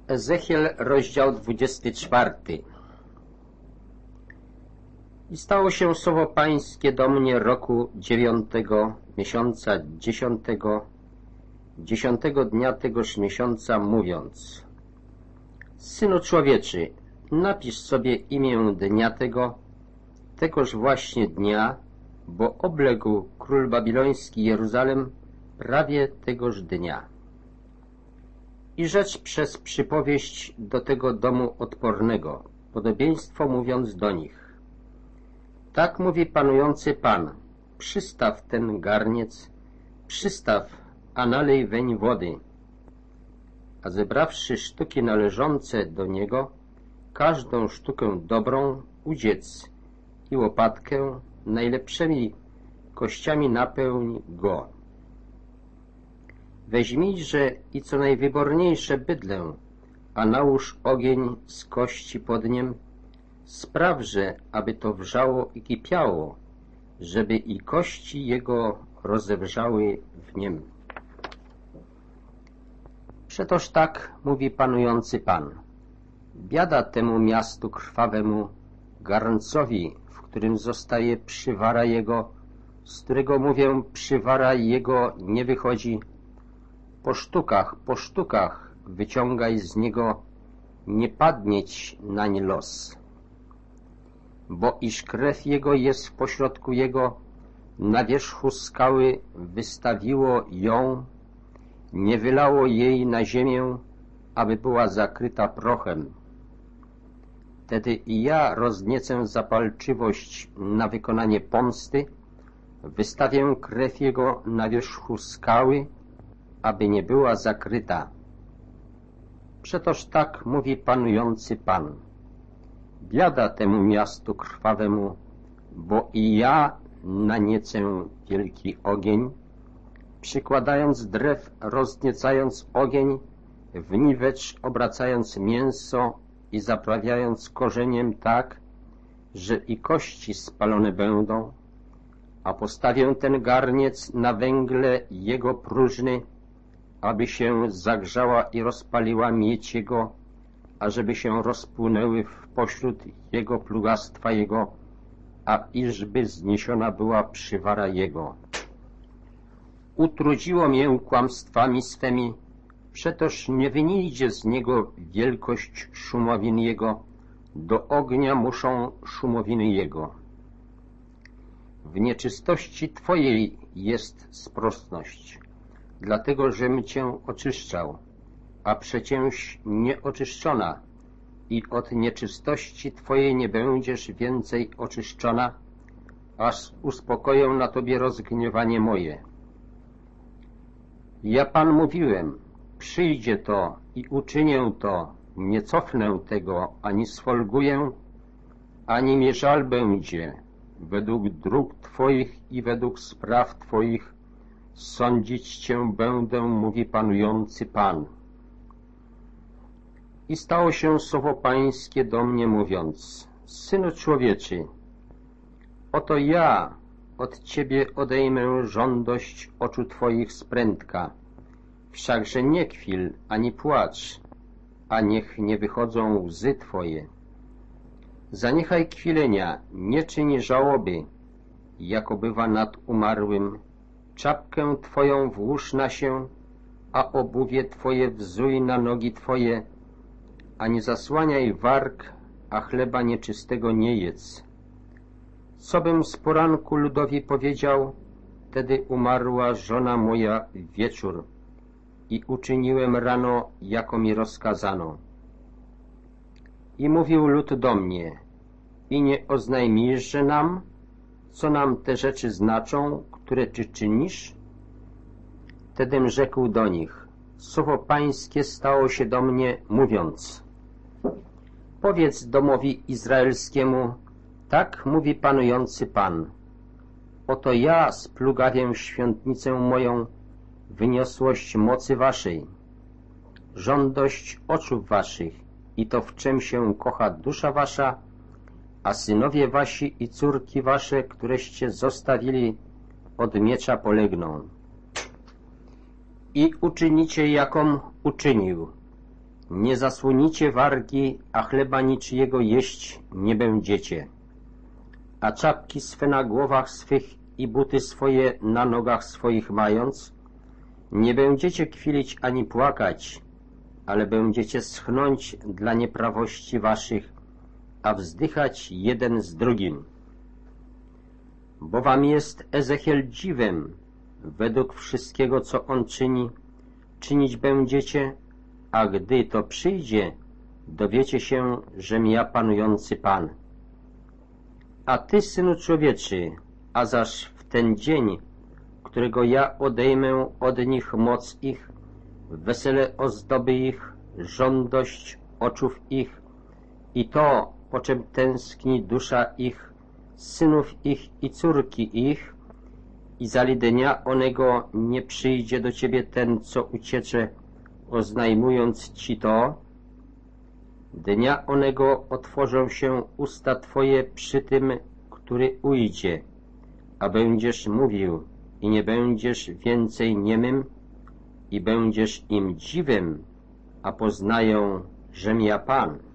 Ezechiel, rozdział 24. I stało się słowo Pańskie do mnie roku 9, miesiąca 10 dnia tegoż miesiąca, mówiąc: Synu człowieczy, napisz sobie imię dnia tegoż właśnie dnia, bo obległ król babiloński Jeruzalem prawie tegoż dnia. I rzecz przez przypowieść do tego domu odpornego, podobieństwo mówiąc do nich: Tak mówi panujący Pan, przystaw ten garniec, przystaw, a nalej weń wody, a zebrawszy sztuki należące do niego, każdą sztukę dobrą udziec i łopatkę najlepszymi kościami napełń go. Weźmijże i co najwyborniejsze bydlę, a nałóż ogień z kości pod niem, sprawże, aby to wrzało i kipiało, żeby i kości jego rozewrzały w niem. Przetoż tak mówi panujący Pan: biada temu miastu krwawemu, garncowi, w którym zostaje przywara jego, z którego, mówię, przywara jego nie wychodzi. Po sztukach wyciągaj z niego, nie padnieć nań los. Bo iż krew jego jest w pośrodku jego, na wierzchu skały wystawiło ją, nie wylało jej na ziemię, aby była zakryta prochem. Wtedy i ja rozniecę zapalczywość na wykonanie pomsty, wystawię krew jego na wierzchu skały, aby nie była zakryta. Przetoż tak mówi panujący Pan: biada temu miastu krwawemu, bo i ja naniecę wielki ogień, przykładając drew, rozniecając ogień, w niwecz obracając mięso i zaprawiając korzeniem tak, że i kości spalone będą, a postawię ten garniec na węgle jego próżny, aby się zagrzała i rozpaliła miedź jego, ażeby się rozpłynęły w pośród jego plugastwa jego, a iżby zniesiona była przywara jego. Utrudziło mię kłamstwami swemi, przetoż nie wynijdzie z niego wielkość szumowin jego, do ognia muszą szumowiny jego. W nieczystości Twojej jest sprosność, dlatego żem Cię oczyszczał, a przecież nieoczyszczona i od nieczystości Twojej nie będziesz więcej oczyszczona, aż uspokoję na Tobie rozgniewanie moje. Ja Pan mówiłem, przyjdzie to i uczynię to, nie cofnę tego, ani sfolguję, ani mi żal będzie, według dróg Twoich i według spraw Twoich sądzić Cię będę, mówi panujący Pan. I stało się słowo Pańskie do mnie, mówiąc: Synu człowieczy, oto ja od Ciebie odejmę żądość oczu Twoich z prędka, wszakże nie kwil ani płacz, a niech nie wychodzą łzy Twoje. Zaniechaj kwilenia, nie czyń żałoby, jako bywa nad umarłym. Czapkę Twoją włóż na się, a obuwie Twoje wzuj na nogi Twoje, a nie zasłaniaj warg, a chleba nieczystego nie jedz. Co bym z poranku ludowi powiedział, wtedy umarła żona moja wieczór i uczyniłem rano, jako mi rozkazano. I mówił lud do mnie: i nie oznajmisz nam, co nam te rzeczy znaczą, które Ty czynisz? Wtedym rzekł do nich: słowo Pańskie stało się do mnie, mówiąc: powiedz domowi izraelskiemu, tak mówi panujący Pan: oto ja splugawię świątnicę moją, wyniosłość mocy waszej, żądość oczu waszych i to, w czym się kocha dusza wasza, a synowie wasi i córki wasze, któreście zostawili, od miecza polegną. I uczynicie, jaką uczynił. Nie zasłonicie wargi, a chleba niczyjego jeść nie będziecie. A czapki swe na głowach swych i buty swoje na nogach swoich mając, nie będziecie kwilić ani płakać, ale będziecie schnąć dla nieprawości waszych, a wzdychać jeden z drugim. Bo wam jest Ezechiel dziwem, według wszystkiego, co on czyni, czynić będziecie, a gdy to przyjdzie, dowiecie się, żem ja panujący Pan. A ty, synu człowieczy, a zaż w ten dzień, którego ja odejmę od nich moc ich, wesele ozdoby ich, żądość oczów ich i to, po czym tęskni dusza ich, synów ich i córki ich, i zali dnia onego nie przyjdzie do ciebie ten, co uciecze, oznajmując ci to, dnia onego otworzą się usta twoje przy tym, który ujdzie, a będziesz mówił i nie będziesz więcej niemym i będziesz im dziwem, a poznają, żem ja Pan.